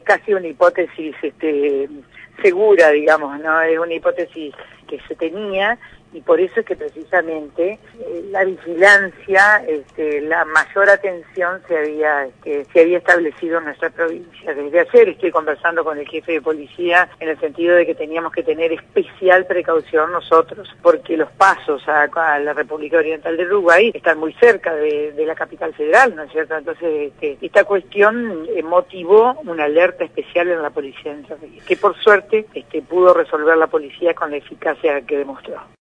casi una hipótesis segura, digamos, ¿no? Es una hipótesis que se tenía, y por eso es que precisamente la vigilancia, la mayor atención se había establecido en nuestra provincia. Desde ayer estoy conversando con el jefe de policía en el sentido de que teníamos que tener especial precaución nosotros, porque los pasos a la República Oriental del Uruguay están muy cerca de la capital federal, ¿no es cierto? Entonces, esta cuestión motivó una alerta especial en la policía de Entre Ríos, que por suerte pudo resolver la policía con la eficacia que demostró.